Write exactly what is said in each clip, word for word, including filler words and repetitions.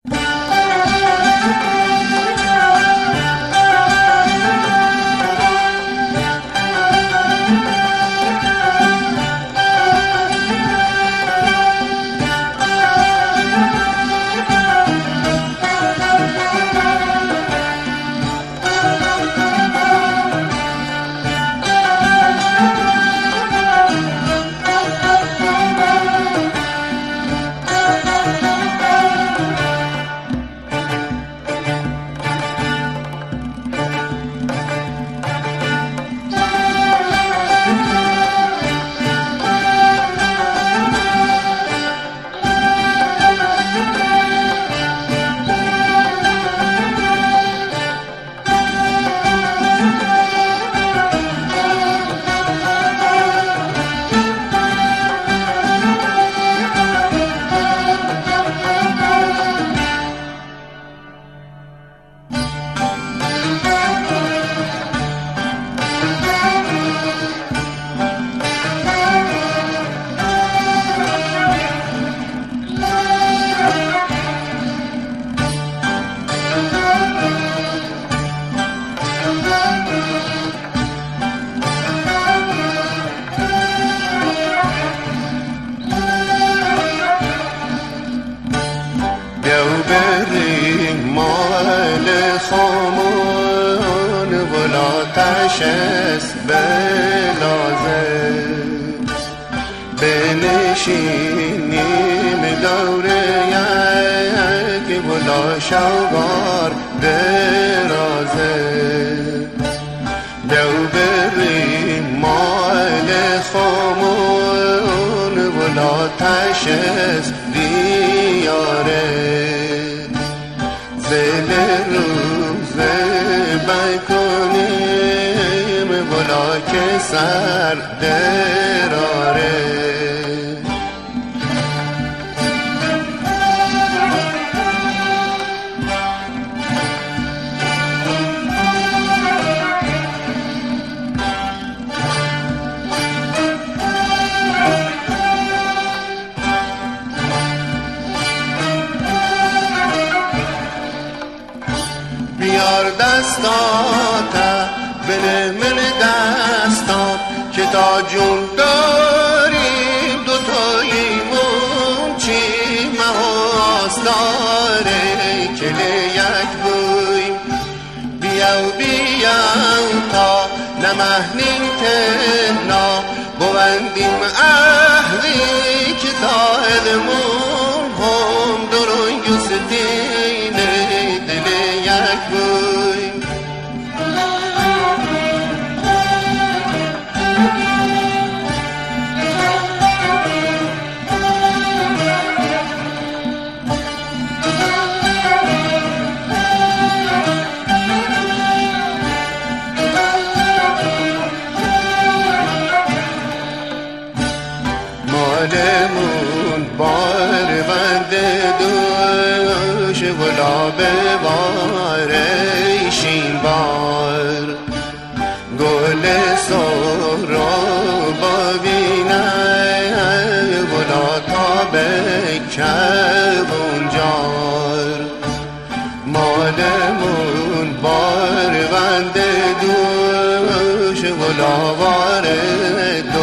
نشست بلازه بنشینیم دوره یک بلا شوار درازه دو بریم مال خامون بلا تشست دیاره زل روز بکنیم بلا که سر دراره بیار دستاتا بده من دستات که تا جون داریم دوتاییمون چی محاس داره که یک بویم بیاو بیاو تا نمهنیم تهنا بوندیم اهلی که تا علمون هم درون گستینه دل یک بویم مالمون بار بند دوش ولا ببارشیم بار گل سورا ببینه ولا تا بکبون جار مالمون بار بند دوش ولا وارد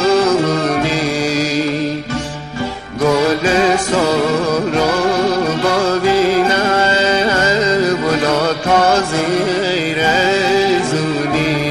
گل سورا ببینه بلا تا زیر زونی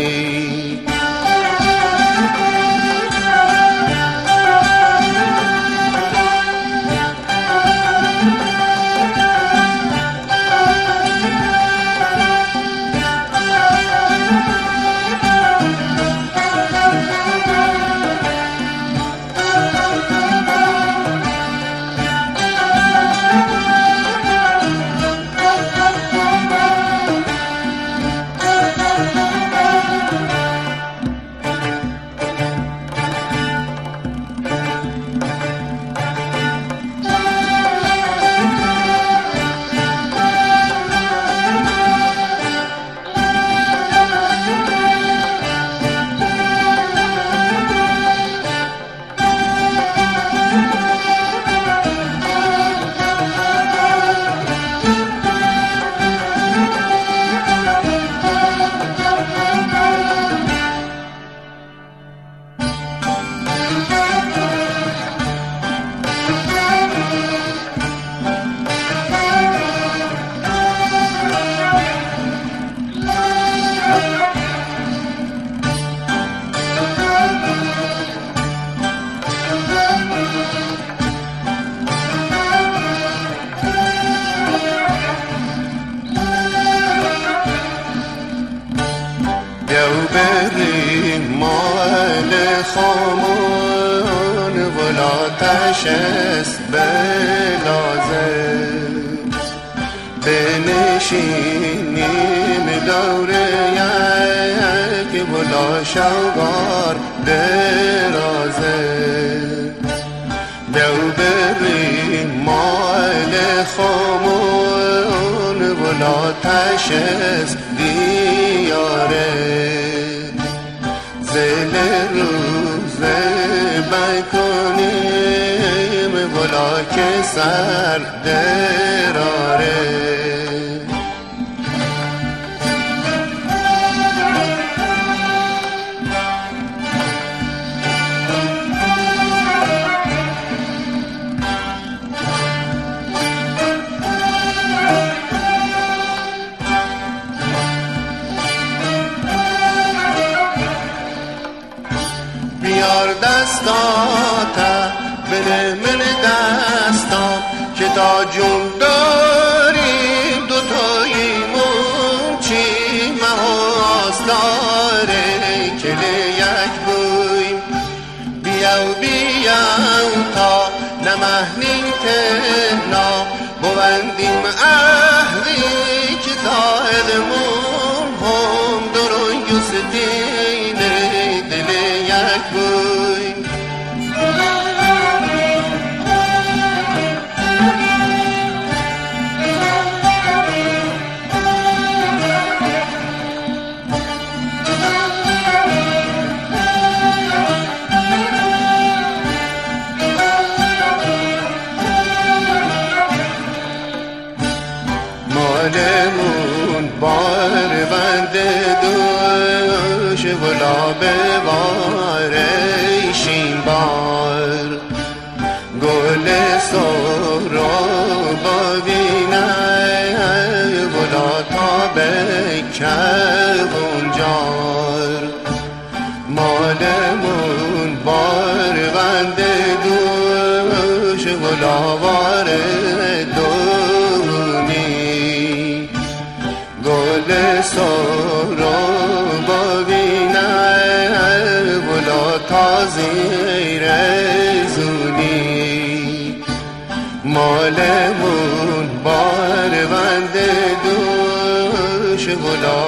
خامان ولاتش است بلازه بنشینیم دوره یک ولا شوگار درازه دو بریم مال خامان ولاتش است دیاره زل روز بکنیم ولا که سر دراره بیار دستاتا بده من دستان که تا جون داریم دوتاییمون چی محاس داره کلی یک بویم بیاو بیاو تا نمهنیم تهنا بوندیم اهلی که تا ادمون هم درون یوسدینه دل یک بوی مالمون بار بند دوش ولا ببارشیم بار گل سهرابا بینه ولا تا بکبون جار مالمون بار بند دوش ولا وارد گل سهرابا بینه ولا تا زیر زونی مالمون بار بند دوش ولا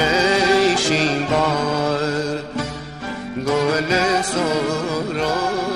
ببارشیم بار گل سهرابا